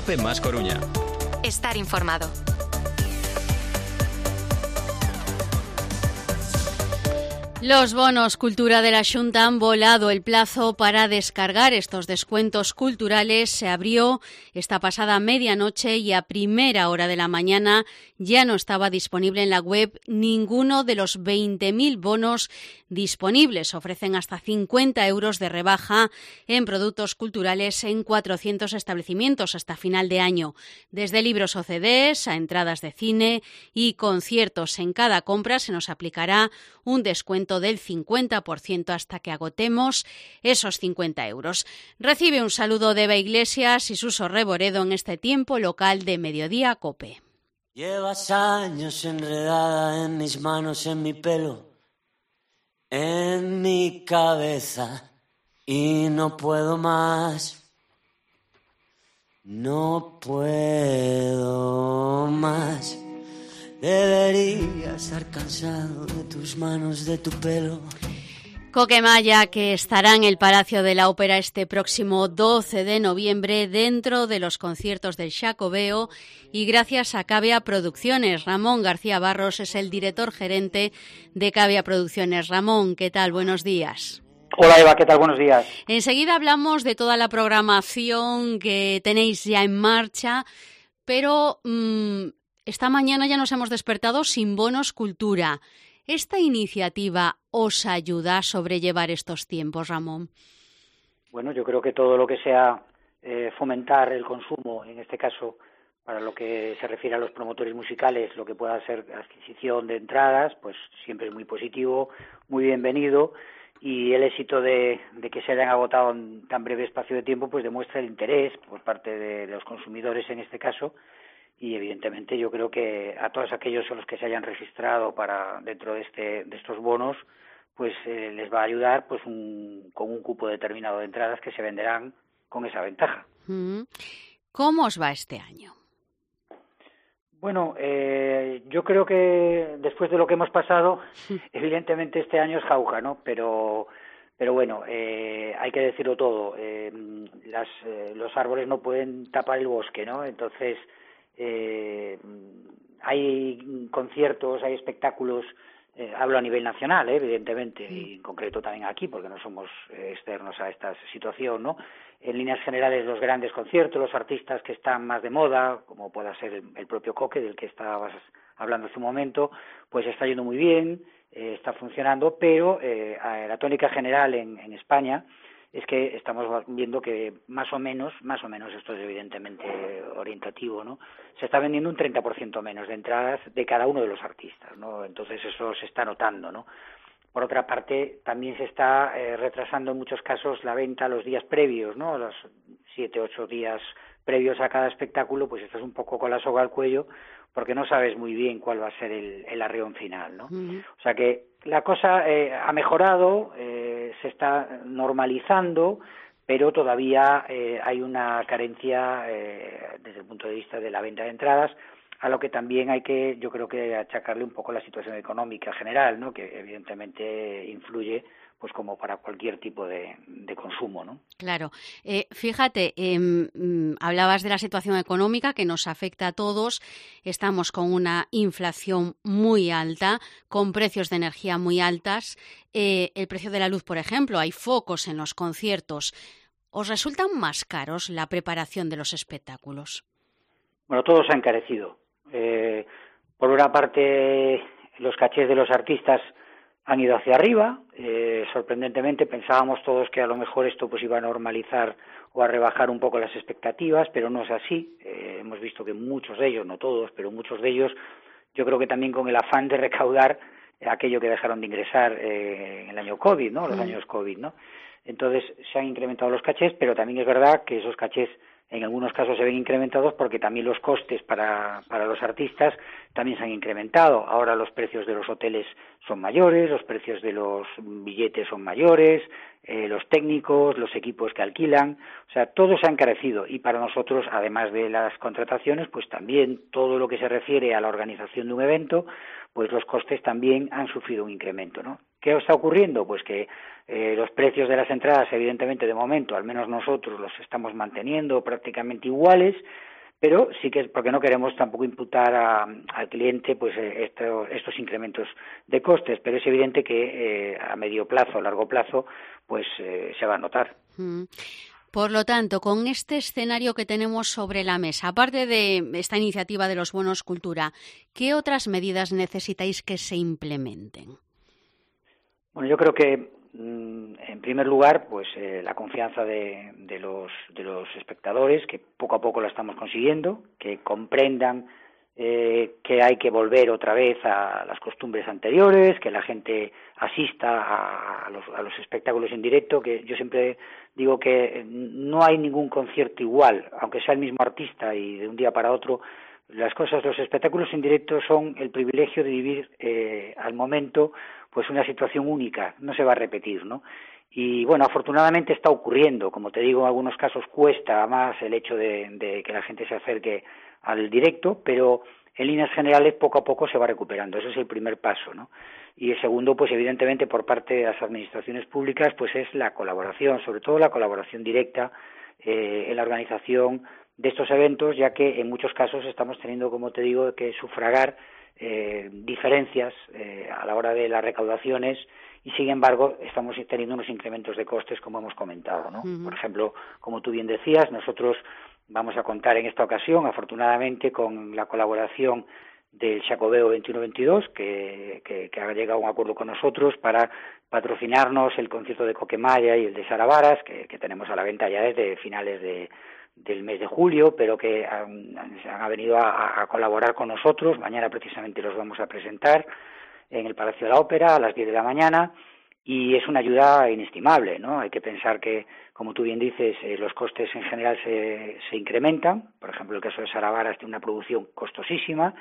COPE más Coruña. Estar informado. Los bonos Cultura de la Xunta han volado. El plazo para descargar estos descuentos culturales se abrió esta pasada medianoche y a primera hora de la mañana ya no estaba disponible en la web ninguno de los 20.000 bonos disponibles. Ofrecen hasta 50 euros de rebaja en productos culturales en 400 establecimientos hasta final de año. Desde libros o CDs a entradas de cine y conciertos. En cada compra se nos aplicará un descuento del 50% hasta que agotemos esos 50 euros. Recibe un saludo de Eva Iglesias y Suso Reboredo en este tiempo local de Mediodía COPE. Llevas años enredada en mis manos, en mi pelo, en mi cabeza y no puedo más. No puedo más. Debería estar cansado de tus manos, de tu pelo. Coquemaya, que estará en el Palacio de la Ópera este próximo 12 de noviembre dentro de los conciertos del Xacobeo y gracias a Cavea Producciones. Ramón García Barros es el director gerente de Cavea Producciones. Ramón, ¿qué tal? Buenos días. Hola Eva, ¿qué tal? Buenos días. Enseguida hablamos de toda la programación que tenéis ya en marcha, pero esta mañana ya nos hemos despertado sin bonos cultura. ¿Esta iniciativa os ayuda a sobrellevar estos tiempos, Ramón? Bueno, yo creo que todo lo que sea fomentar el consumo, en este caso, para lo que se refiere a los promotores musicales, lo que pueda ser adquisición de entradas, pues siempre es muy positivo, muy bienvenido, y el éxito de que se hayan agotado en tan breve espacio de tiempo, pues demuestra el interés por parte de los consumidores en este caso. Y evidentemente yo creo que a todos aquellos a los que se hayan registrado para dentro de estos bonos, pues les va a ayudar pues con un cupo determinado de entradas que se venderán con esa ventaja. ¿Cómo os va este año? Bueno, yo creo que después de lo que hemos pasado, evidentemente este año es jauja, ¿no? Pero bueno, hay que decirlo todo. Los árboles no pueden tapar el bosque, ¿no? Entonces hay conciertos, hay espectáculos, hablo a nivel nacional, evidentemente, y en concreto también aquí, porque no somos externos a esta situación, ¿no? En líneas generales, los grandes conciertos, los artistas que están más de moda, como pueda ser el propio Coque, del que estabas hablando hace un momento, pues está yendo muy bien, está funcionando, pero la tónica general en España es que estamos viendo que más o menos, esto es evidentemente orientativo, ¿no? Se está vendiendo un 30% menos de entradas de cada uno de los artistas, ¿no? Entonces eso se está notando, ¿no? Por otra parte, también se está retrasando en muchos casos la venta los días previos, ¿no? Los 7, 8 días previos a cada espectáculo, pues estás un poco con la soga al cuello porque no sabes muy bien cuál va a ser el arreón final, ¿no? O sea que la cosa ha mejorado, se está normalizando, pero todavía hay una carencia desde el punto de vista de la venta de entradas, a lo que también hay que, yo creo que achacarle un poco la situación económica general, ¿no? Que evidentemente influye, pues como para cualquier tipo de consumo, ¿no? Claro. Fíjate, hablabas de la situación económica que nos afecta a todos. Estamos con una inflación muy alta, con precios de energía muy altas. El precio de la luz, por ejemplo, hay focos en los conciertos. ¿Os resultan más caros la preparación de los espectáculos? Bueno, todo se ha encarecido. Por una parte, los cachés de los artistas han ido hacia arriba. Sorprendentemente pensábamos todos que a lo mejor esto pues iba a normalizar o a rebajar un poco las expectativas, pero no es así. Hemos visto que muchos de ellos, no todos, pero muchos de ellos, yo creo que también con el afán de recaudar aquello que dejaron de ingresar en el año COVID, ¿no? Los años COVID, ¿no? Entonces se han incrementado los cachés, pero también es verdad que esos cachés en algunos casos se ven incrementados porque también los costes para los artistas también se han incrementado. Ahora los precios de los hoteles son mayores, los precios de los billetes son mayores, los técnicos, los equipos que alquilan, o sea, todo se ha encarecido. Y para nosotros, además de las contrataciones, pues también todo lo que se refiere a la organización de un evento, pues los costes también han sufrido un incremento, ¿no? ¿Qué está ocurriendo? Pues que los precios de las entradas, evidentemente, de momento, al menos nosotros los estamos manteniendo prácticamente iguales, pero sí que es porque no queremos tampoco imputar al cliente pues estos incrementos de costes, pero es evidente que a medio plazo, largo plazo, pues se va a notar. Por lo tanto, con este escenario que tenemos sobre la mesa, aparte de esta iniciativa de los bonos cultura, ¿qué otras medidas necesitáis que se implementen? Bueno, yo creo que en primer lugar, pues la confianza de los espectadores, que poco a poco la estamos consiguiendo, que comprendan que hay que volver otra vez a las costumbres anteriores, que la gente asista a los espectáculos en directo, que yo siempre digo que no hay ningún concierto igual, aunque sea el mismo artista y de un día para otro. Los espectáculos en directo son el privilegio de vivir al momento pues una situación única, no se va a repetir, ¿no? Y bueno, afortunadamente está ocurriendo, como te digo, en algunos casos cuesta más el hecho de que la gente se acerque al directo, pero en líneas generales poco a poco se va recuperando, ese es el primer paso, ¿no? Y el segundo, pues evidentemente por parte de las administraciones públicas, pues es la colaboración, sobre todo la colaboración directa en la organización de estos eventos, ya que en muchos casos estamos teniendo, como te digo, que sufragar diferencias a la hora de las recaudaciones y, sin embargo, estamos teniendo unos incrementos de costes, como hemos comentado, ¿no? Por ejemplo, como tú bien decías, nosotros vamos a contar en esta ocasión, afortunadamente, con la colaboración del Xacobeo 21-22, que ha llegado a un acuerdo con nosotros para patrocinarnos el concierto de Coquemaya y el de Sara Varas, que tenemos a la venta ya desde finales del mes de julio, pero que han venido a colaborar con nosotros. Mañana precisamente los vamos a presentar en el Palacio de la Ópera a las 10 de la mañana y es una ayuda inestimable, ¿no? Hay que pensar que, como tú bien dices, los costes en general se incrementan. Por ejemplo, el caso de Sara Varas tiene una producción costosísima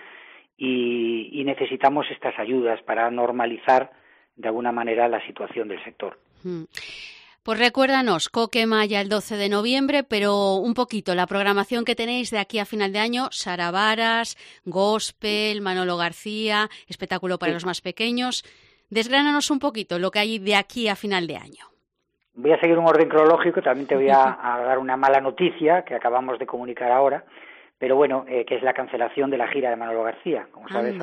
y necesitamos estas ayudas para normalizar de alguna manera la situación del sector. Pues recuérdanos, Coquemaya el 12 de noviembre, pero un poquito la programación que tenéis de aquí a final de año: Sara Varas, gospel, Manolo García, espectáculo para los más pequeños. Desgránanos un poquito lo que hay de aquí a final de año. Voy a seguir un orden cronológico, también te voy a dar una mala noticia que acabamos de comunicar ahora, pero bueno, que es la cancelación de la gira de Manolo García. Como sabes,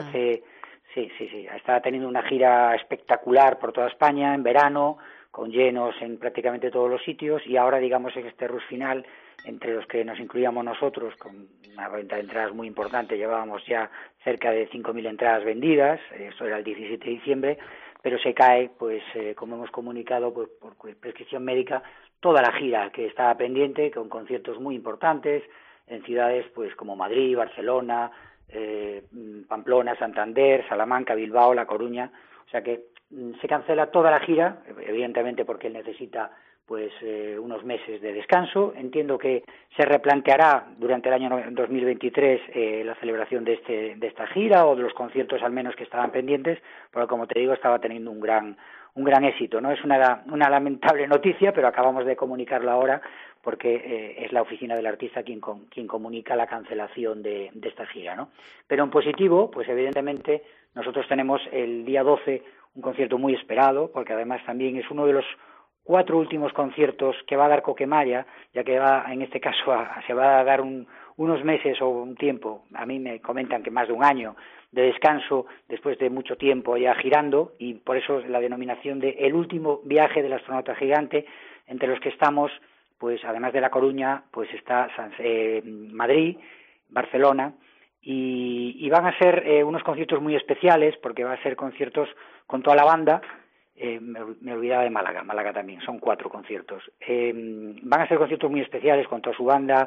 estaba teniendo una gira espectacular por toda España en verano, con llenos en prácticamente todos los sitios, y ahora, digamos, en este rush final, entre los que nos incluíamos nosotros, con una venta de entradas muy importante, llevábamos ya cerca de 5.000 entradas vendidas, eso era el 17 de diciembre, pero se cae, pues como hemos comunicado, pues, por prescripción médica, toda la gira que estaba pendiente, con conciertos muy importantes en ciudades pues como Madrid, Barcelona, Pamplona, Santander, Salamanca, Bilbao, La Coruña. O sea que se cancela toda la gira, evidentemente porque él necesita pues unos meses de descanso. Entiendo que se replanteará durante el año 2023 la celebración de esta gira, o de los conciertos al menos que estaban pendientes, porque, como te digo, estaba teniendo un gran éxito, ¿no? Es una lamentable noticia, pero acabamos de comunicarlo ahora porque es la oficina del artista quien comunica la cancelación de esta gira, ¿no? Pero en positivo, pues evidentemente nosotros tenemos el día 12 un concierto muy esperado, porque además también es uno de los 4 últimos conciertos que va a dar Coquemaya, ya que en este caso se va a dar unos meses o un tiempo, a mí me comentan que más de un año de descanso después de mucho tiempo ya girando, y por eso la denominación de el último viaje del astronauta gigante, entre los que estamos, pues además de La Coruña, pues está Madrid, Barcelona, y van a ser unos conciertos muy especiales, porque va a ser conciertos con toda la banda. Me olvidaba de Málaga también, son 4 conciertos. Van a ser conciertos muy especiales con toda su banda,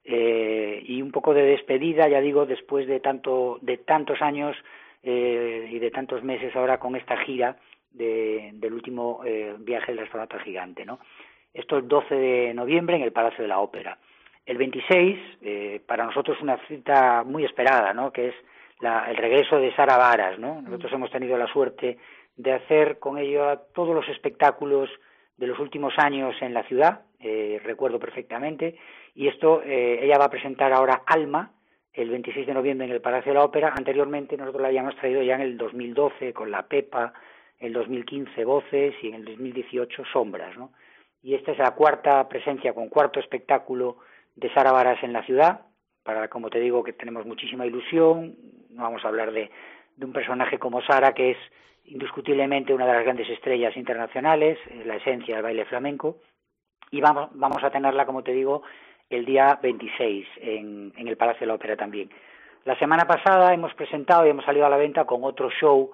y un poco de despedida, ya digo, después de tantos años y de tantos meses ahora con esta gira del último viaje del astronauta gigante, ¿no? Esto el 12 de noviembre en el Palacio de la Ópera. El 26, para nosotros una cita muy esperada, ¿no? Que es el regreso de Sara Varas, ¿no? Nosotros hemos tenido la suerte de hacer con ella todos los espectáculos de los últimos años en la ciudad, recuerdo perfectamente, y esto ella va a presentar ahora Alma el 26 de noviembre en el Palacio de la Ópera. Anteriormente nosotros la habíamos traído ya en el 2012 con La Pepa, el 2015 Voces y en el 2018 Sombras, ¿no? Y esta es la 4ª presencia con 4º espectáculo de Sara Varas en la ciudad. para, como te digo, que tenemos muchísima ilusión. No vamos a hablar de un personaje como Sara, que es indiscutiblemente una de las grandes estrellas internacionales, la esencia del baile flamenco, y vamos a tenerla, como te digo, el día 26 en el Palacio de la Ópera también. La semana pasada hemos presentado y hemos salido a la venta con otro show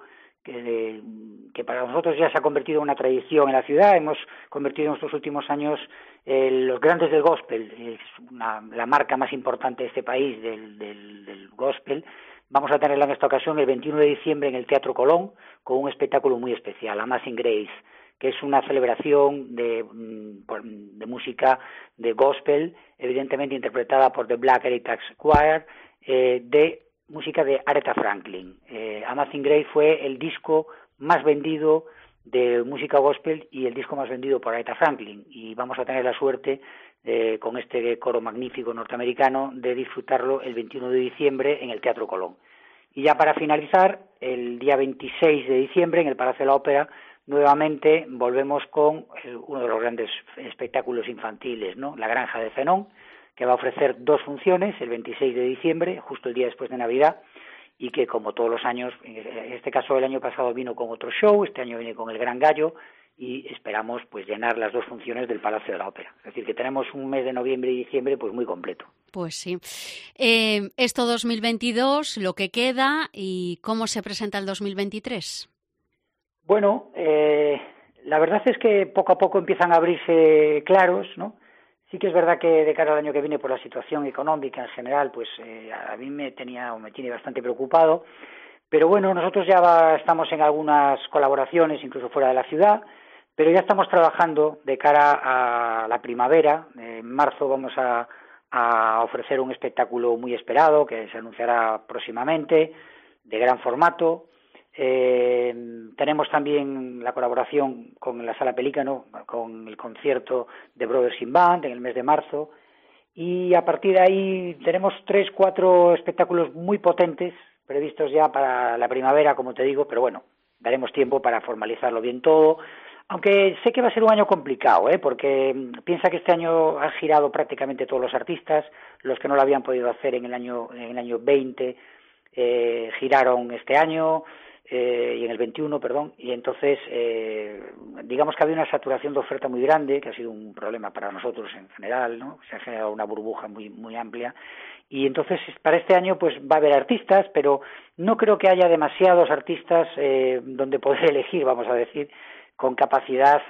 que para nosotros ya se ha convertido en una tradición en la ciudad. Hemos convertido en estos últimos años los grandes del gospel, es la marca más importante de este país del gospel. Vamos a tenerla en esta ocasión el 21 de diciembre en el Teatro Colón con un espectáculo muy especial, Amazing Grace, que es una celebración de música de gospel, evidentemente interpretada por The Black Heritage Choir, de música de Aretha Franklin. Amazing Grace fue el disco más vendido de música gospel y el disco más vendido por Aretha Franklin, y vamos a tener la suerte con este coro magnífico norteamericano de disfrutarlo el 21 de diciembre en el Teatro Colón. Y ya para finalizar, el día 26 de diciembre en el Palacio de la Ópera nuevamente volvemos con uno de los grandes espectáculos infantiles, ¿no? La Granja de Zenón, que va a ofrecer 2 funciones el 26 de diciembre, justo el día después de Navidad, y que como todos los años, en este caso el año pasado vino con otro show, este año viene con el Gran Gallo, y esperamos pues llenar las 2 funciones del Palacio de la Ópera. Es decir, que tenemos un mes de noviembre y diciembre pues muy completo. Pues sí. Esto 2022, lo que queda, y cómo se presenta el 2023. Bueno, la verdad es que poco a poco empiezan a abrirse claros, ¿no? Sí que es verdad que de cara al año que viene, por la situación económica en general, pues a mí me tiene bastante preocupado. Pero bueno, nosotros ya estamos en algunas colaboraciones, incluso fuera de la ciudad, pero ya estamos trabajando de cara a la primavera. En marzo vamos a ofrecer un espectáculo muy esperado que se anunciará próximamente, de gran formato. Tenemos también la colaboración con la Sala Pelícano, con el concierto de Brothers in Band en el mes de marzo, y a partir de ahí tenemos 3-4 espectáculos muy potentes previstos ya para la primavera, como te digo, pero bueno, daremos tiempo para formalizarlo bien todo, aunque sé que va a ser un año complicado, porque piensa que este año han girado prácticamente todos los artistas, los que no lo habían podido hacer en el año 20 giraron este año, y en el 21, perdón, y entonces digamos que había una saturación de oferta muy grande, que ha sido un problema para nosotros en general, ¿no? Se ha generado una burbuja muy muy amplia, y entonces para este año pues va a haber artistas, pero no creo que haya demasiados artistas donde poder elegir, vamos a decir, con capacidad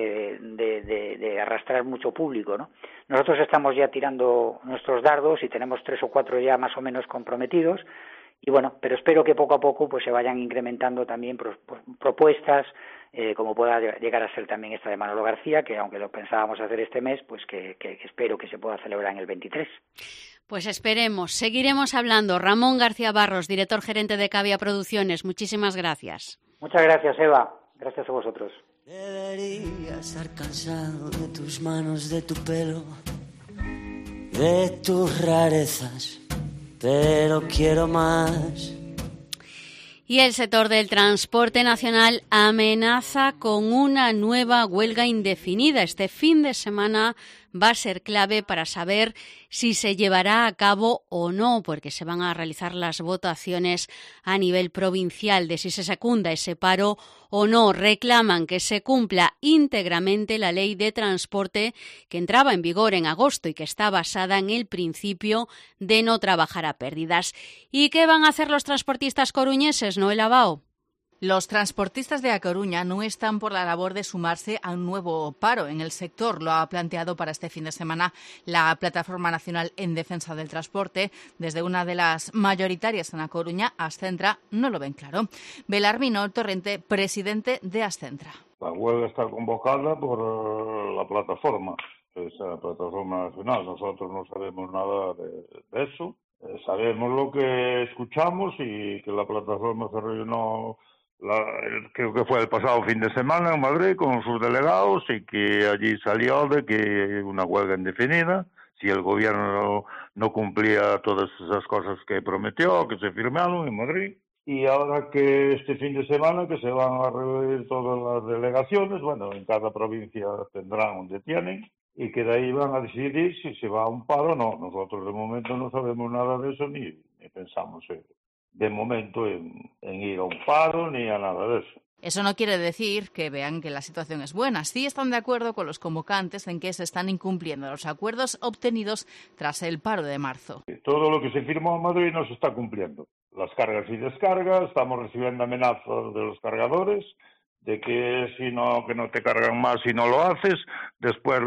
de arrastrar mucho público, ¿no? Nosotros estamos ya tirando nuestros dardos y tenemos 3 o 4 ya más o menos comprometidos. Y bueno, pero espero que poco a poco pues se vayan incrementando también propuestas, como pueda llegar a ser también esta de Manolo García, que aunque lo pensábamos hacer este mes, pues que espero que se pueda celebrar en el 23. Pues esperemos, seguiremos hablando. Ramón García Barros, director gerente de Cavia Producciones, muchísimas gracias. Muchas gracias, Eva. Gracias a vosotros. Debería estar cansado de tus manos, de tu pelo, de tus rarezas, pero quiero más. Y el sector del transporte nacional amenaza con una nueva huelga indefinida. Este fin de semana va a ser clave para saber si se llevará a cabo o no, porque se van a realizar las votaciones a nivel provincial de si se secunda ese paro o no. Reclaman que se cumpla íntegramente la ley de transporte que entraba en vigor en agosto y que está basada en el principio de no trabajar a pérdidas. ¿Y qué van a hacer los transportistas coruñeses, Noel Abao? Los transportistas de A Coruña no están por la labor de sumarse a un nuevo paro en el sector. Lo ha planteado para este fin de semana la Plataforma Nacional en Defensa del Transporte. Desde una de las mayoritarias en A Coruña, Ascentra, no lo ven claro. Belarmino Torrente, presidente de Ascentra. La huelga está convocada por la plataforma, esa Plataforma Nacional. Nosotros no sabemos nada de eso. Sabemos lo que escuchamos y que la plataforma se reunió creo que fue el pasado fin de semana en Madrid con sus delegados, y que allí salió de que una huelga indefinida si el gobierno no cumplía todas esas cosas que prometió, que se firmaron en Madrid. Y ahora que este fin de semana que se van a reunir todas las delegaciones, bueno, en cada provincia tendrán donde tienen, y que de ahí van a decidir si se va a un paro o no. Nosotros de momento no sabemos nada de eso ni pensamos de momento en ir a un paro ni a nada de eso. Eso no quiere decir que vean que la situación es buena. Sí están de acuerdo con los convocantes en que se están incumpliendo los acuerdos obtenidos tras el paro de marzo. Todo lo que se firmó en Madrid no se está cumpliendo. Las cargas y descargas, estamos recibiendo amenazas de los cargadores, de que si no, que no te cargan más si no lo haces. Después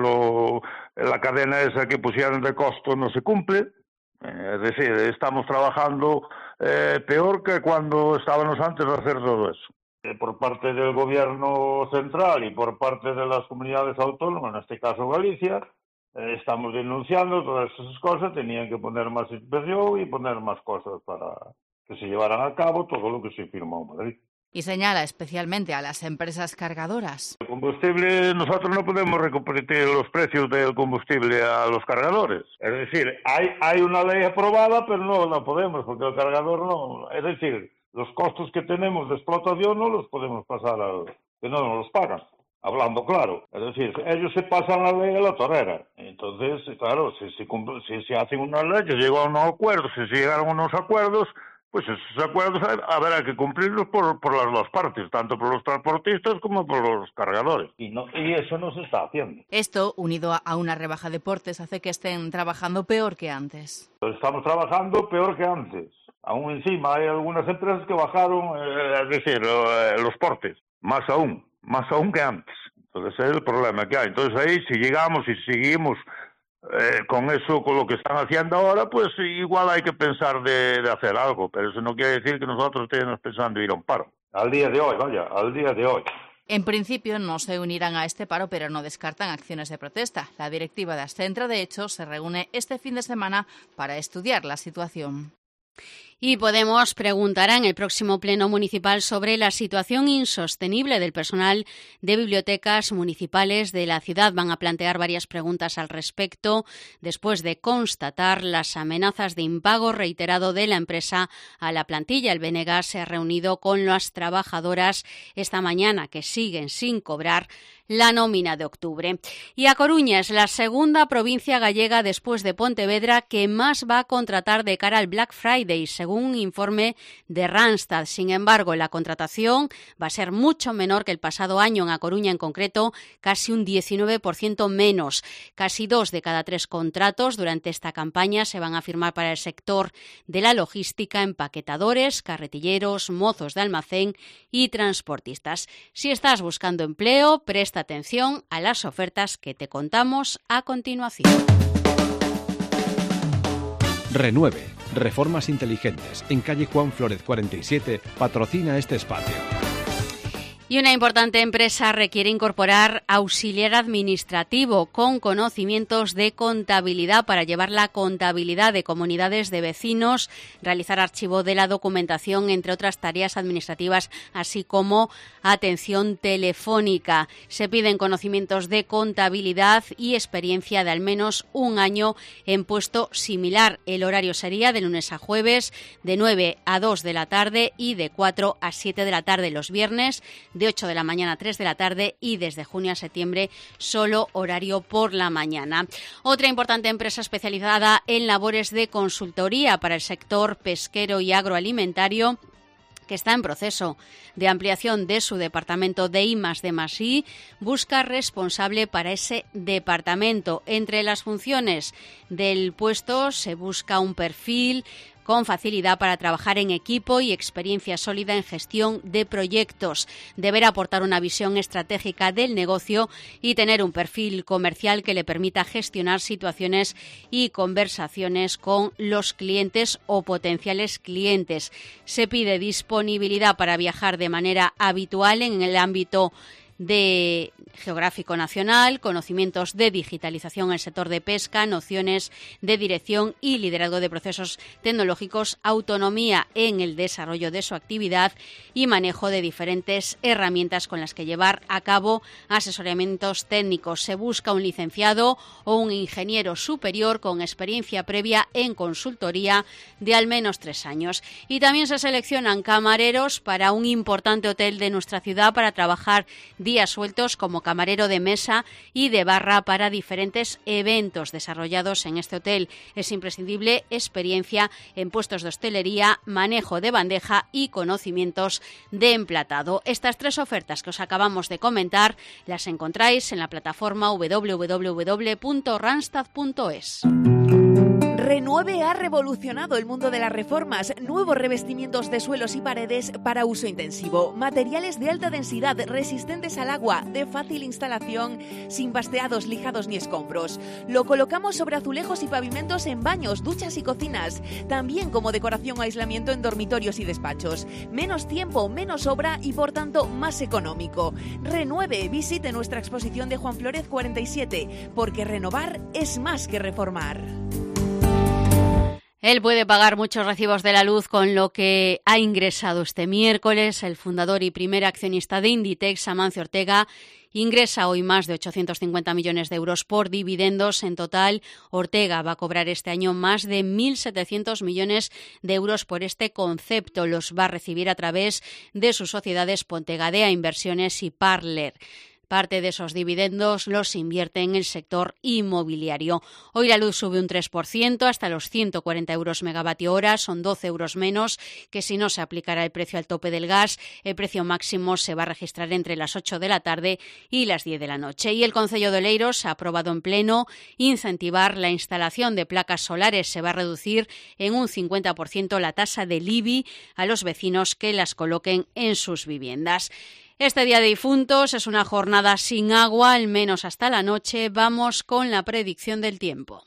la cadena esa que pusieron de costo no se cumple. Es decir, estamos trabajando peor que cuando estábamos antes de hacer todo eso. Por parte del gobierno central y por parte de las comunidades autónomas, en este caso Galicia, estamos denunciando todas esas cosas. Tenían que poner más inspección y poner más cosas para que se llevaran a cabo todo lo que se firmó en Madrid. Y señala especialmente a las empresas cargadoras. El combustible, nosotros no podemos recuperar los precios del combustible a los cargadores. Es decir, hay una ley aprobada, pero no la podemos, porque el cargador no. Es decir, los costos que tenemos de explotación no los podemos pasar que no nos los pagan, hablando claro. Es decir, ellos se pasan la ley a la torera. Entonces, claro, si se hacen unas leyes, llegan a unos acuerdos, si se llegaron a unos acuerdos, pues esos acuerdos habrá que cumplirlos por las dos partes, tanto por los transportistas como por los cargadores. Y eso no se está haciendo. Esto, unido a una rebaja de portes, hace que estén trabajando peor que antes. Estamos trabajando peor que antes. Aún encima hay algunas empresas que bajaron, es decir, los portes, más aún que antes. Entonces ese es el problema que hay. Entonces ahí, si llegamos y seguimos con eso, con lo que están haciendo ahora, pues igual hay que pensar de hacer algo, pero eso no quiere decir que nosotros estemos pensando ir a un paro. Al día de hoy. En principio no se unirán a este paro, pero no descartan acciones de protesta. La directiva de Ascentra, de hecho, se reúne este fin de semana para estudiar la situación. Y Podemos preguntará en el próximo pleno municipal sobre la situación insostenible del personal de bibliotecas municipales de la ciudad. Van a plantear varias preguntas al respecto después de constatar las amenazas de impago reiterado de la empresa a la plantilla. El BNG se ha reunido con las trabajadoras esta mañana que siguen sin cobrar la nómina de octubre. Y A Coruña es la segunda provincia gallega después de Pontevedra que más va a contratar de cara al Black Friday, según un informe de Randstad. Sin embargo, la contratación va a ser mucho menor que el pasado año. En A Coruña, en concreto, casi un 19% menos. Casi 2 de cada 3 contratos durante esta campaña se van a firmar para el sector de la logística, empaquetadores, carretilleros, mozos de almacén y transportistas. Si estás buscando empleo, presta atención a las ofertas que te contamos a continuación. Renueve, reformas inteligentes, en calle Juan Flórez 47, patrocina este espacio. Y una importante empresa requiere incorporar auxiliar administrativo con conocimientos de contabilidad para llevar la contabilidad de comunidades de vecinos, realizar archivo de la documentación, entre otras tareas administrativas, así como atención telefónica. Se piden conocimientos de contabilidad y experiencia de al menos un año en puesto similar. El horario sería de lunes a jueves, de 9 a 2 de la tarde y de 4 a 7 de la tarde los viernes, de 8 de la mañana a 3 de la tarde y desde junio a septiembre solo horario por la mañana. Otra importante empresa especializada en labores de consultoría para el sector pesquero y agroalimentario, que está en proceso de ampliación de su departamento de I+D+I, busca responsable para ese departamento. Entre las funciones del puesto se busca un perfil con facilidad para trabajar en equipo y experiencia sólida en gestión de proyectos. Deberá aportar una visión estratégica del negocio y tener un perfil comercial que le permita gestionar situaciones y conversaciones con los clientes o potenciales clientes. Se pide disponibilidad para viajar de manera habitual en el ámbito de geográfico nacional, conocimientos de digitalización en el sector de pesca, nociones de dirección y liderazgo de procesos tecnológicos, autonomía en el desarrollo de su actividad y manejo de diferentes herramientas con las que llevar a cabo asesoramientos técnicos. Se busca un licenciado o un ingeniero superior con experiencia previa en consultoría de al menos 3 años. Y también se seleccionan camareros para un importante hotel de nuestra ciudad para trabajar días sueltos como camarero de mesa y de barra para diferentes eventos desarrollados en este hotel. Es imprescindible experiencia en puestos de hostelería, manejo de bandeja y conocimientos de emplatado. Estas 3 ofertas que os acabamos de comentar las encontráis en la plataforma www.randstad.es. Renueve ha revolucionado el mundo de las reformas. Nuevos revestimientos de suelos y paredes para uso intensivo. Materiales de alta densidad, resistentes al agua, de fácil instalación, sin basteados, lijados ni escombros. Lo colocamos sobre azulejos y pavimentos en baños, duchas y cocinas. También como decoración o aislamiento en dormitorios y despachos. Menos tiempo, menos obra y por tanto más económico. Renueve, visite nuestra exposición de Juan Flórez 47, porque renovar es más que reformar. Él puede pagar muchos recibos de la luz con lo que ha ingresado este miércoles. El fundador y primer accionista de Inditex, Amancio Ortega, ingresa hoy más de 850 millones de euros por dividendos. En total, Ortega va a cobrar este año más de 1.700 millones de euros por este concepto. Los va a recibir a través de sus sociedades Pontegadea Inversiones y Parler. Parte de esos dividendos los invierte en el sector inmobiliario. Hoy la luz sube un 3% hasta los 140 euros megavatio hora. Son 12 euros menos que si no se aplicara el precio al tope del gas. El precio máximo se va a registrar entre las 8 de la tarde y las 10 de la noche. Y el Concello de Oleiros ha aprobado en pleno incentivar la instalación de placas solares. Se va a reducir en un 50% la tasa del IBI a los vecinos que las coloquen en sus viviendas. Este Día de Difuntos es una jornada sin agua, al menos hasta la noche. Vamos con la predicción del tiempo.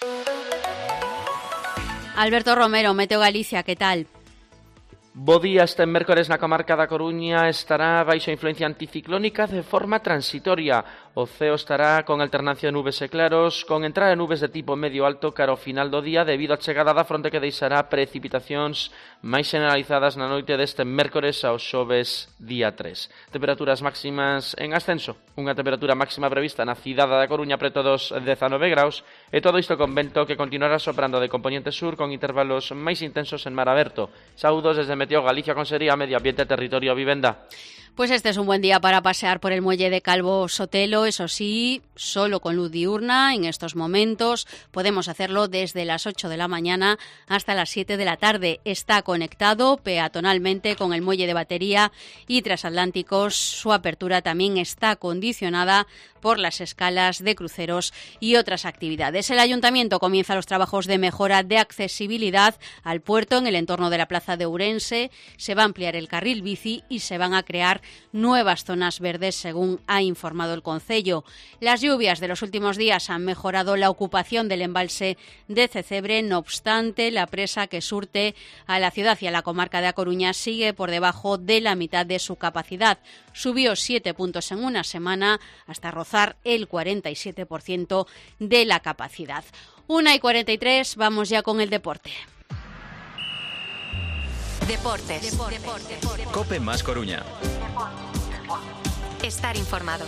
Alberto Romero, Meteo Galicia, ¿qué tal? Bo día, este mércores na comarca da Coruña estará baixo influencia anticiclónica de forma transitoria. O ceo estará con alternancia de nubes e claros, con entrada de nubes de tipo medio alto cara ao final do día debido á chegada da fronte que deixará precipitacións máis generalizadas na noite deste mércores ao xoves día 3. Temperaturas máximas en ascenso, unha temperatura máxima prevista na cidade da Coruña preto dos 19 graus e todo isto con vento que continuará soprando de componente sur con intervalos máis intensos en mar aberto. Saúdos desde Meteo Galicia, Consellería Medio Ambiente, Territorio, Vivenda. Pues este es un buen día para pasear por el muelle de Calvo Sotelo, eso sí, solo con luz diurna en estos momentos. Podemos hacerlo desde las 8 de la mañana hasta las 7 de la tarde. Está conectado peatonalmente con el muelle de Batería y Transatlánticos. Su apertura también está condicionada por las escalas de cruceros y otras actividades. El Ayuntamiento comienza los trabajos de mejora de accesibilidad al puerto en el entorno de la plaza de Ourense. Se va a ampliar el carril bici y se van a crear nuevas zonas verdes, según ha informado el Concello. Las lluvias de los últimos días han mejorado la ocupación del embalse de Cecebre. No obstante, la presa que surte a la ciudad y a la comarca de A Coruña sigue por debajo de la mitad de su capacidad. Subió 7 puntos en una semana hasta rozar el 47% de la capacidad. 1:43, vamos ya con el deporte. Deportes. COPE más Coruña. Estar informado.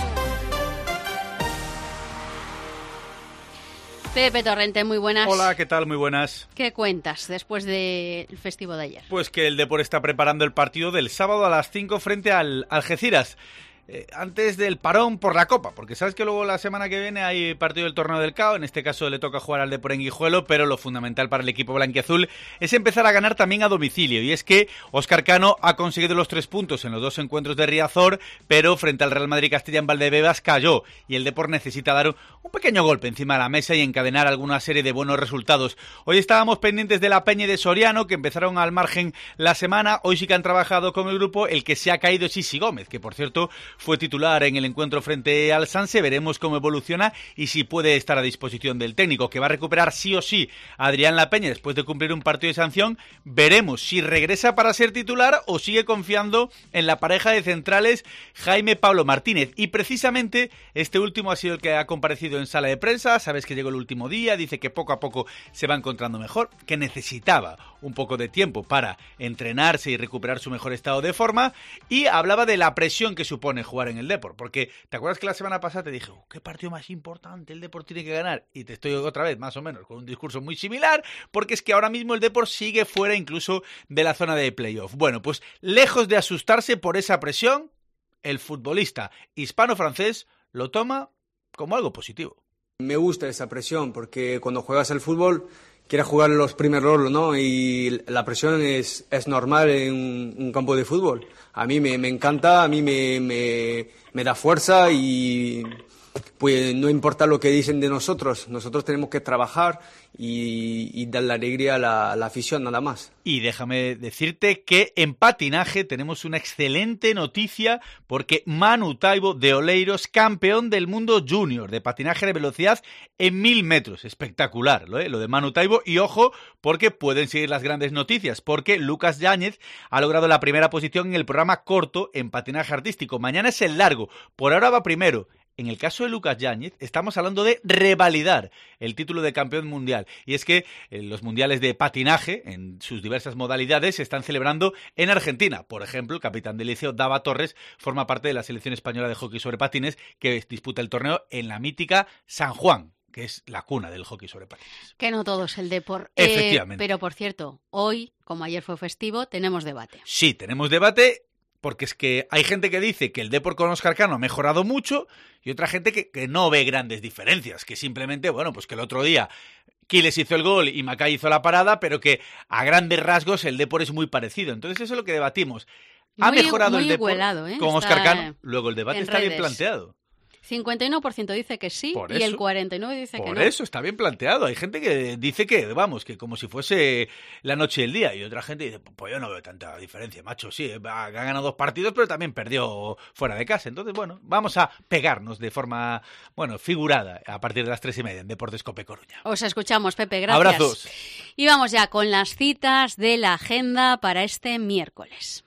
Pepe Torrente, muy buenas. Hola, ¿qué tal? Muy buenas. ¿Qué cuentas después del festivo de ayer? Pues que el Depor está preparando el partido del sábado a las 5 frente al Algeciras. Antes del parón por la Copa, porque sabes que luego la semana que viene hay partido del Torneo del CAO, en este caso le toca jugar al Depor en Guijuelo, pero lo fundamental para el equipo blanquiazul es empezar a ganar también a domicilio, y es que Óscar Cano ha conseguido los 3 puntos en los 2 encuentros de Riazor, pero frente al Real Madrid Castilla en Valdebebas cayó, y el Depor necesita dar un pequeño golpe encima de la mesa y encadenar alguna serie de buenos resultados. Hoy estábamos pendientes de la Peña y de Soriano, que empezaron al margen la semana. Hoy sí que han trabajado con el grupo. El que se ha caído es Isi Gómez, que por cierto fue titular en el encuentro frente al Sanse. Veremos cómo evoluciona y si puede estar a disposición del técnico, que va a recuperar sí o sí a Adrián Lapeña después de cumplir un partido de sanción. Veremos si regresa para ser titular o sigue confiando en la pareja de centrales Jaime Pablo Martínez. Y precisamente este último ha sido el que ha comparecido en sala de prensa. Sabes que llegó el último día, dice que poco a poco se va encontrando mejor, que necesitaba un poco de tiempo para entrenarse y recuperar su mejor estado de forma, y hablaba de la presión que supone jugar en el Depor, porque ¿te acuerdas que la semana pasada te dije, qué partido más importante, el Depor tiene que ganar? Y te estoy otra vez más o menos con un discurso muy similar, porque es que ahora mismo el Depor sigue fuera incluso de la zona de playoff. Bueno, pues lejos de asustarse por esa presión, el futbolista hispano-francés lo toma como algo positivo. Me gusta esa presión porque cuando juegas al fútbol quieres jugar los primeros roles, ¿no? Y la presión es normal en un campo de fútbol. A mí me encanta, a mí me da fuerza y pues no importa lo que dicen de nosotros tenemos que trabajar y dar la alegría a la afición, nada más. Y déjame decirte que en patinaje tenemos una excelente noticia porque Manu Taibo de Oleiros, campeón del mundo junior de patinaje de velocidad en 1000 metros. Espectacular, lo de Manu Taibo. Y ojo, porque pueden seguir las grandes noticias, porque Lucas Yáñez ha logrado la primera posición en el programa corto en patinaje artístico. Mañana es el largo, por ahora va primero. En el caso de Lucas Yáñez, estamos hablando de revalidar el título de campeón mundial. Y es que los mundiales de patinaje, en sus diversas modalidades, se están celebrando en Argentina. Por ejemplo, el capitán del Liceo, Dava Torres, forma parte de la selección española de hockey sobre patines, que disputa el torneo en la mítica San Juan, que es la cuna del hockey sobre patines. Que no todo es el deporte. Efectivamente. Pero, por cierto, hoy, como ayer fue festivo, tenemos debate. Sí, tenemos debate. Porque es que hay gente que dice que el Depor con Óscar Cano ha mejorado mucho y otra gente que no ve grandes diferencias, que simplemente, bueno, pues que el otro día Quiles hizo el gol y Macay hizo la parada, pero que a grandes rasgos el Depor es muy parecido. Entonces eso es lo que debatimos. ¿Ha mejorado el Depor con Óscar Cano? Luego el debate está bien planteado. 51% dice que sí y el 49% dice que no. Por eso está bien planteado. Hay gente que dice que, vamos, que como si fuese la noche y el día. Y otra gente dice, pues yo no veo tanta diferencia, macho. Sí, ha ganado 2 partidos, pero también perdió fuera de casa. Entonces, bueno, vamos a pegarnos de forma, bueno, figurada a partir de las 3:30 en Deportes Cope Coruña. Os escuchamos, Pepe, gracias. Abrazos. Y vamos ya con las citas de la agenda para este miércoles.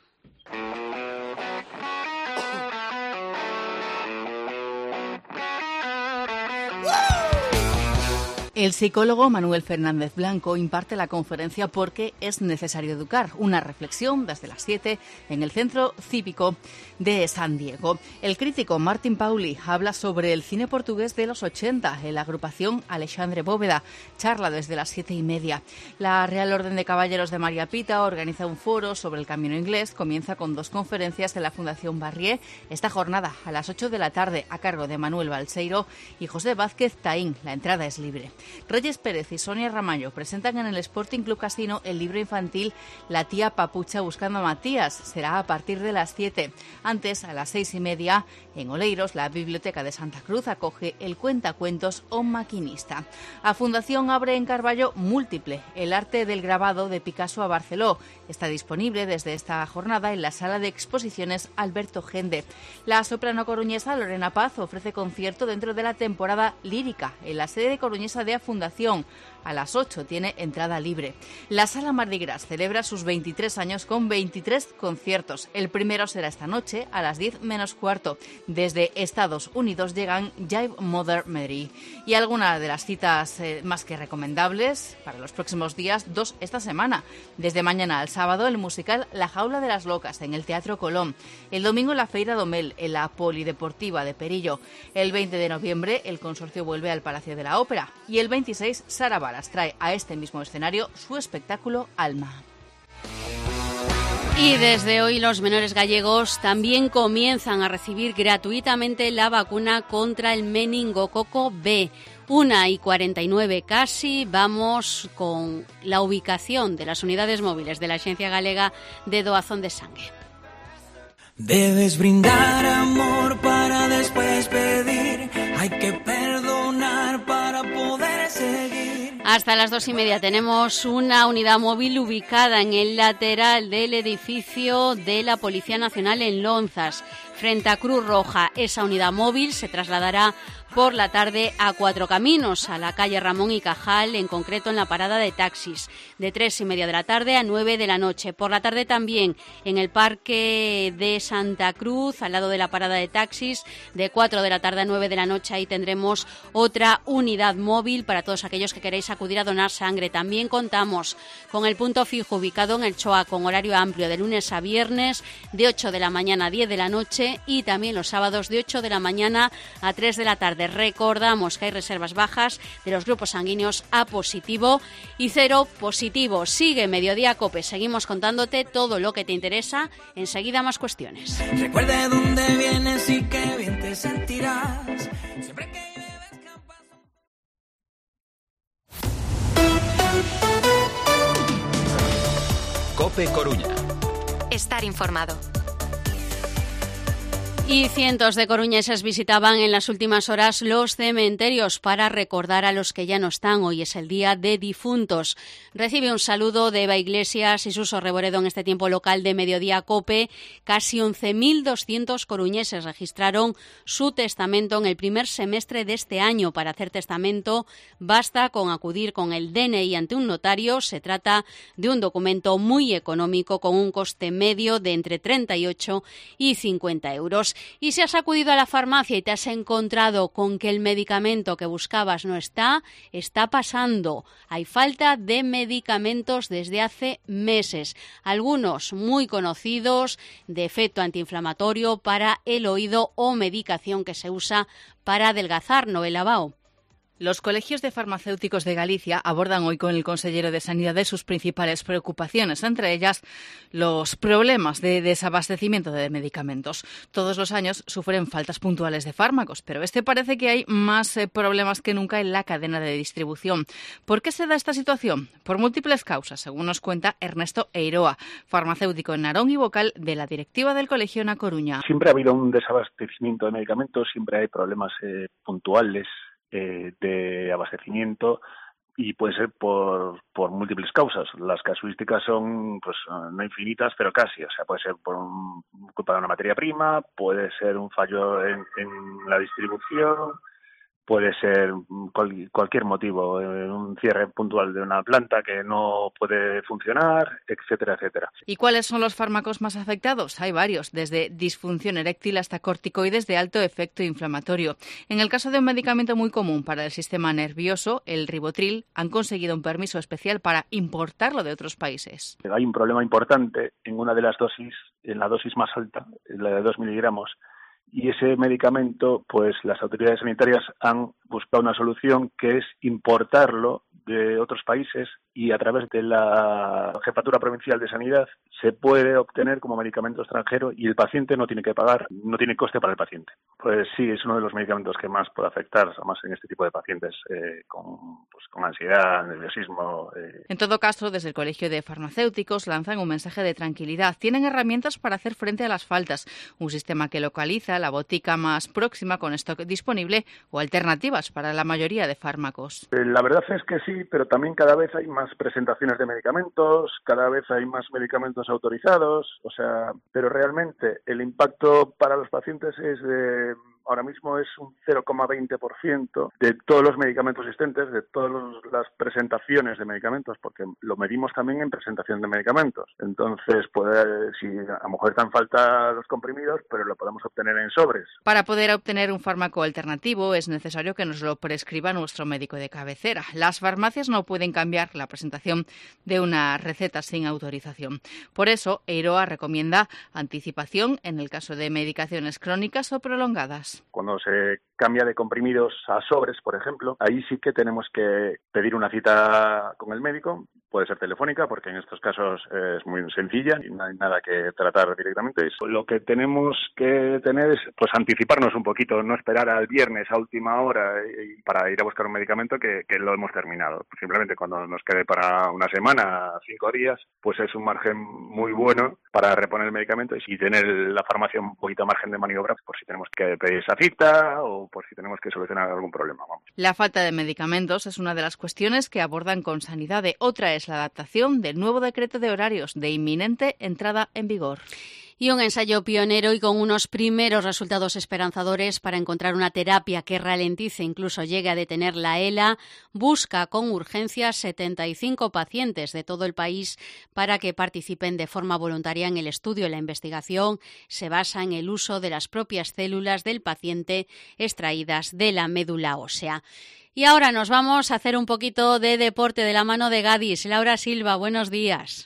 El psicólogo Manuel Fernández Blanco imparte la conferencia Porque es necesario educar, una reflexión desde las 7 en el Centro Cívico de San Diego. El crítico Martín Pauli habla sobre el cine portugués de los 80 en la agrupación Alexandre Bóveda. Charla desde las 7:30. La Real Orden de Caballeros de María Pita organiza un foro sobre el camino inglés. Comienza con 2 conferencias de la Fundación Barrié. Esta jornada a las 8 de la tarde a cargo de Manuel Balseiro y José Vázquez Taín. La entrada es libre. Reyes Pérez y Sonia Ramallo presentan en el Sporting Club Casino el libro infantil La tía Papucha buscando a Matías. Será a partir de las 7. Antes, a las 6:30, en Oleiros, la Biblioteca de Santa Cruz acoge el cuentacuentos O Maquinista. A Fundación abre en Carballo Múltiple, el arte del grabado de Picasso a Barceló. Está disponible desde esta jornada en la sala de exposiciones Alberto Gende. La soprano coruñesa Lorena Paz ofrece concierto dentro de la temporada lírica en la sede coruñesa de Fundación. A las 8 tiene entrada libre. La Sala Mardi Gras celebra sus 23 años con 23 conciertos. El primero será esta noche a las 10:15. Desde Estados Unidos llegan Jive Mother Mary. Y algunas de las citas más que recomendables para los próximos días, 2 esta semana. Desde mañana al sábado el musical La Jaula de las Locas en el Teatro Colón. El domingo la Feira Domel en la Polideportiva de Perillo. El 20 de noviembre el consorcio vuelve al Palacio de la Ópera. Y el 26 Sara Balas trae a este mismo escenario su espectáculo Alma. Y desde hoy los menores gallegos también comienzan a recibir gratuitamente la vacuna contra el meningococo B. 1:49 casi, vamos con la ubicación de las unidades móviles de la Agencia Galega de Doazón de Sangue. Debes brindar amor para después pedir, hay que perdonar para poder seguir. Hasta las 2:30 tenemos una unidad móvil ubicada en el lateral del edificio de la Policía Nacional en Lonzas, frente a Cruz Roja. Esa unidad móvil se trasladará por la tarde a Cuatro Caminos, a la calle Ramón y Cajal, en concreto en la parada de taxis, de 3:30 de la tarde a 9 de la noche. Por la tarde también en el Parque de Santa Cruz, al lado de la parada de taxis, de 4 de la tarde a 9 de la noche. Ahí tendremos otra unidad móvil para todos aquellos que queréis acudir a donar sangre. También contamos con el punto fijo ubicado en el Choa, con horario amplio de lunes a viernes, de 8 de la mañana a 10 de la noche, noche y también los sábados de 8 de la mañana a 3 de la tarde. Recordamos que hay reservas bajas de los grupos sanguíneos A positivo y 0 positivo. Sigue Mediodía Cope. Seguimos contándote todo lo que te interesa. Enseguida más cuestiones. Recuerda de dónde vienes y qué bien te sentirás. Siempre que bebes campazo. Cope Coruña. Estar informado. Y cientos de coruñeses visitaban en las últimas horas los cementerios para recordar a los que ya no están. Hoy es el Día de Difuntos. Recibe un saludo de Eva Iglesias y Suso Reboredo en este tiempo local de Mediodía Cope. Casi 11.200 coruñeses registraron su testamento en el primer semestre de este año. Para hacer testamento basta con acudir con el DNI ante un notario. Se trata de un documento muy económico con un coste medio de entre 38 y 50 euros. Y si has acudido a la farmacia y te has encontrado con que el medicamento que buscabas no está pasando. Hay falta de medicamentos desde hace meses. Algunos muy conocidos, de efecto antiinflamatorio para el oído o medicación que se usa para adelgazar, Noela Bao. Los colegios de farmacéuticos de Galicia abordan hoy con el consellero de Sanidad sus principales preocupaciones, entre ellas los problemas de desabastecimiento de medicamentos. Todos los años sufren faltas puntuales de fármacos, pero parece que hay más problemas que nunca en la cadena de distribución. ¿Por qué se da esta situación? Por múltiples causas, según nos cuenta Ernesto Eiroa, farmacéutico en Narón y vocal de la directiva del colegio en A Coruña. Siempre ha habido un desabastecimiento de medicamentos, siempre hay problemas puntuales de abastecimiento y puede ser por múltiples causas. Las casuísticas son pues no infinitas, pero casi. O sea, puede ser por culpa de una materia prima, puede ser un fallo en la distribución, puede ser cualquier motivo, un cierre puntual de una planta que no puede funcionar, etcétera, etcétera. ¿Y cuáles son los fármacos más afectados? Hay varios, desde disfunción eréctil hasta corticoides de alto efecto inflamatorio. En el caso de un medicamento muy común para el sistema nervioso, el Rivotril, han conseguido un permiso especial para importarlo de otros países. Hay un problema importante en una de las dosis, en la dosis más alta, la de 2 miligramos, y ese medicamento, pues las autoridades sanitarias han buscado una solución que es importarlo de otros países y a través de la Jefatura Provincial de Sanidad se puede obtener como medicamento extranjero y el paciente no tiene que pagar, no tiene coste para el paciente. Pues sí, es uno de los medicamentos que más puede afectar, además en este tipo de pacientes con ansiedad, nerviosismo. En todo caso, desde el Colegio de Farmacéuticos lanzan un mensaje de tranquilidad. Tienen herramientas para hacer frente a las faltas, un sistema que localiza la botica más próxima con stock disponible o alternativas para la mayoría de fármacos. La verdad es que sí, pero también cada vez hay más presentaciones de medicamentos, cada vez hay más medicamentos autorizados, pero realmente el impacto para los pacientes ahora mismo es un 0,20% de todos los medicamentos existentes, de todas las presentaciones de medicamentos, porque lo medimos también en presentación de medicamentos. Entonces, si a lo mejor están falta los comprimidos, pero lo podemos obtener en sobres. Para poder obtener un fármaco alternativo es necesario que nos lo prescriba nuestro médico de cabecera. Las farmacias no pueden cambiar la presentación de una receta sin autorización. Por eso, Eiroa recomienda anticipación en el caso de medicaciones crónicas o prolongadas. Cuando se cambia de comprimidos a sobres, por ejemplo, ahí sí que tenemos que pedir una cita con el médico, puede ser telefónica, porque en estos casos es muy sencilla y no hay nada que tratar directamente. Lo que tenemos que tener es anticiparnos un poquito, no esperar al viernes a última hora para ir a buscar un medicamento que lo hemos terminado. Simplemente cuando nos quede para una semana, 5 días, pues es un margen muy bueno para reponer el medicamento y tener la farmacia un poquito margen de maniobra por si tenemos que pedir esa cita o por si tenemos que solucionar algún problema. La falta de medicamentos es una de las cuestiones que abordan con Sanidade. Otra es la adaptación del nuevo decreto de horarios de inminente entrada en vigor. Y un ensayo pionero y con unos primeros resultados esperanzadores para encontrar una terapia que ralentice, incluso llegue a detener la ELA, busca con urgencia 75 pacientes de todo el país para que participen de forma voluntaria en el estudio. La investigación se basa en el uso de las propias células del paciente extraídas de la médula ósea. Y ahora nos vamos a hacer un poquito de deporte de la mano de Gadis. Laura Silva, buenos días.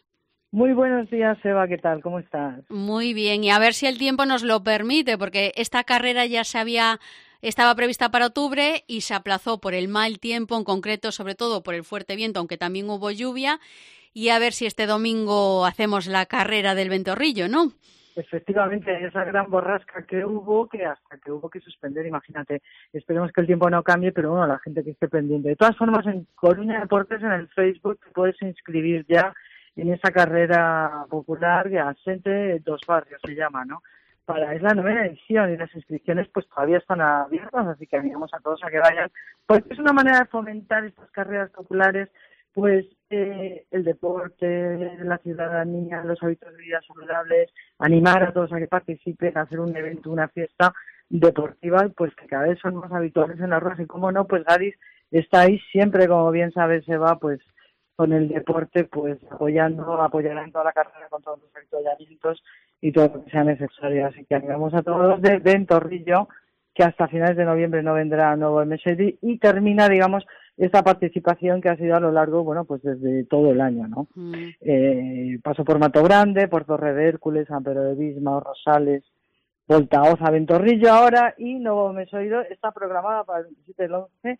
Muy buenos días, Eva, ¿qué tal? ¿Cómo estás? Muy bien, y a ver si el tiempo nos lo permite, porque esta carrera ya estaba prevista para octubre y se aplazó por el mal tiempo, en concreto, sobre todo por el fuerte viento, aunque también hubo lluvia, y a ver si este domingo hacemos la carrera del Ventorrillo, ¿no? Efectivamente, esa gran borrasca que hubo, que hasta que hubo que suspender, imagínate. Esperemos que el tiempo no cambie, pero bueno, la gente que esté pendiente. De todas formas, en Coruña Deportes, en el Facebook, te puedes inscribir ya en esa carrera popular que Asente dos Barrios se llama, ¿no? Es la 9ª edición y las inscripciones pues todavía están abiertas, así que animamos a todos a que vayan, porque es una manera de fomentar estas carreras populares, pues el deporte, la ciudadanía, los hábitos de vida saludables, animar a todos a que participen, hacer un evento, una fiesta deportiva, pues que cada vez son más habituales en las ruedas, y como no, pues Gadis está ahí siempre, como bien sabes, Eva, pues con el deporte, pues apoyará en toda la carrera con todos los avituallamientos y todo lo que sea necesario. Así que animamos a todos de Ventorrillo, que hasta finales de noviembre no vendrá nuevo MSD, y termina, digamos, esta participación que ha sido a lo largo, bueno, pues desde todo el año, ¿no? Paso por Mato Grande, por Torre de Hércules, San Pedro de Bisma, Rosales, Voltaoza, Ventorrillo ahora, y Novo Mesoido está programada para el 27 del 11,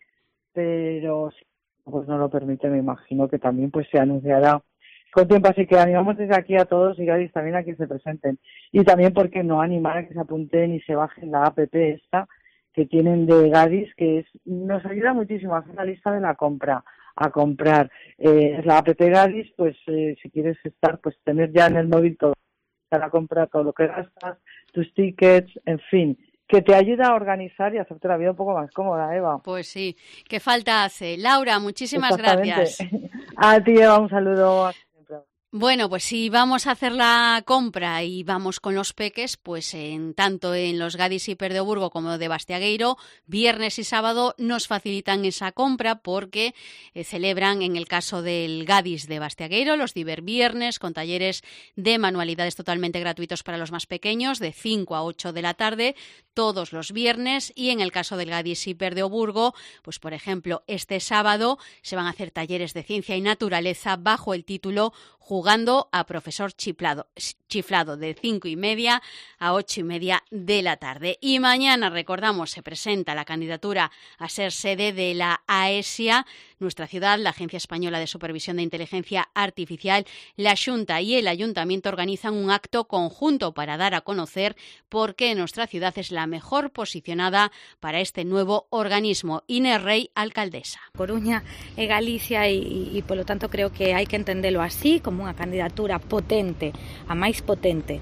pero pues no lo permite, me imagino que también pues se anunciará con tiempo, así que animamos desde aquí a todos y Gadis también a que se presenten, y también porque no animar a que se apunten y se bajen la app esta que tienen de Gadis, que nos ayuda muchísimo a hacer la lista de la compra, a comprar, es la app Gadis, pues si quieres pues tener ya en el móvil todo, para comprar todo lo que gastas, tus tickets, en fin, que te ayuda a organizar y a hacerte la vida un poco más cómoda, Eva. Pues sí, ¿qué falta hace? Laura, muchísimas gracias. A ti, Eva, un saludo. Bueno, pues si vamos a hacer la compra y vamos con los peques, pues tanto en los Gadis Hiper de Oburgo como de Bastiagueiro, viernes y sábado nos facilitan esa compra porque celebran, en el caso del Gadis de Bastiagueiro, los Diverviernes con talleres de manualidades totalmente gratuitos para los más pequeños de 5 a 8 de la tarde todos los viernes, y en el caso del Gadis Hiper de Oburgo, pues por ejemplo, este sábado se van a hacer talleres de ciencia y naturaleza bajo el título Jugando a Profesor Chiflado de 5:30 a 8:30 de la tarde. Y mañana, recordamos, se presenta la candidatura a ser sede de la AESIA, nuestra ciudad, la Agencia Española de Supervisión de Inteligencia Artificial. La Xunta y el Ayuntamiento organizan un acto conjunto para dar a conocer por qué nuestra ciudad es la mejor posicionada para este nuevo organismo. Inés Rey, alcaldesa. Coruña é Galicia e polo tanto creo que hai que entendelo así, como unha candidatura potente, a máis potente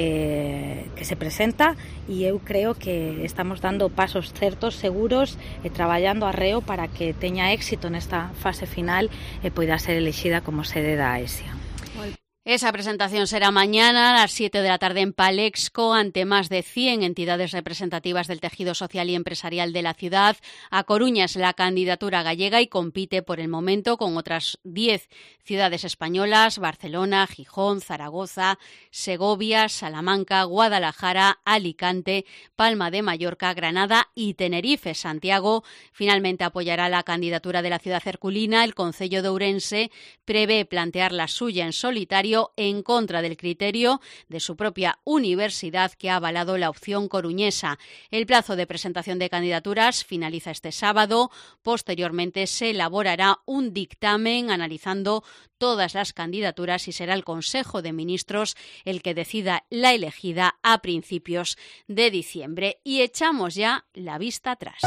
que se presenta, e eu creo que estamos dando pasos certos, seguros, e traballando arreo para que teña éxito nesta fase final e poida ser elexida como sede da AESIA. Esa presentación será mañana a las 7 de la tarde en Palexco, ante más de 100 entidades representativas del tejido social y empresarial de la ciudad. A Coruña es la candidatura gallega y compite por el momento con otras 10 ciudades españolas: Barcelona, Gijón, Zaragoza, Segovia, Salamanca, Guadalajara, Alicante, Palma de Mallorca, Granada y Tenerife. Santiago finalmente apoyará la candidatura de la ciudad herculina. El concello de Ourense prevé plantear la suya en solitario en contra del criterio de su propia universidad, que ha avalado la opción coruñesa. El plazo de presentación de candidaturas finaliza este sábado. Posteriormente se elaborará un dictamen analizando todas las candidaturas y será el Consejo de Ministros el que decida la elegida a principios de diciembre. Y echamos ya la vista atrás.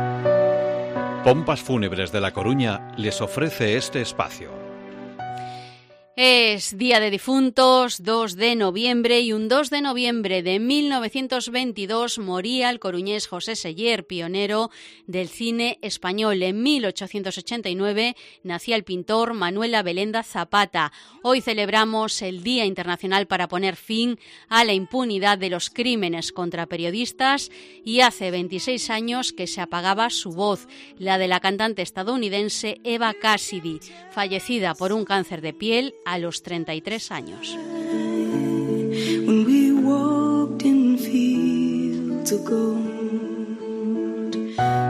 Pompas Fúnebres de La Coruña les ofrece este espacio. Es Día de Difuntos, 2 de noviembre, y un 2 de noviembre de 1922 moría el coruñés José Seller, pionero del cine español. En 1889 nacía el pintor Manuel Abelenda Zapata. Hoy celebramos el Día Internacional para poner fin a la impunidad de los crímenes contra periodistas, y hace 26 años que se apagaba su voz, la de la cantante estadounidense Eva Cassidy, fallecida por un cáncer de piel a los 33 años.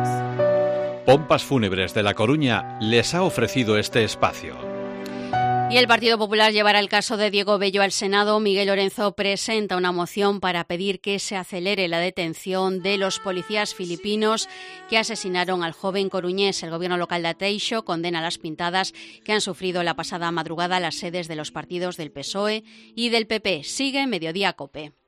Pompas Fúnebres de La Coruña les ha ofrecido este espacio. Y el Partido Popular llevará el caso de Diego Bello al Senado. Miguel Lorenzo presenta una moción para pedir que se acelere la detención de los policías filipinos que asesinaron al joven coruñés. El gobierno local de Ateixo condena las pintadas que han sufrido la pasada madrugada las sedes de los partidos del PSOE y del PP. Sigue Mediodía COPE.